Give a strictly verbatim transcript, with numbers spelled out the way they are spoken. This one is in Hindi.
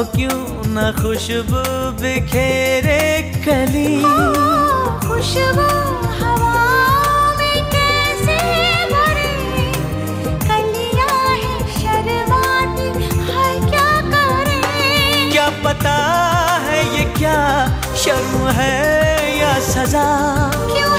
क्यों न खुशबू बिखेरे कली। खुशबू हवा में कैसे भरे, कलियां है शर्माती है क्या करें। क्या पता है ये क्या शर्म है या सजा। क्यों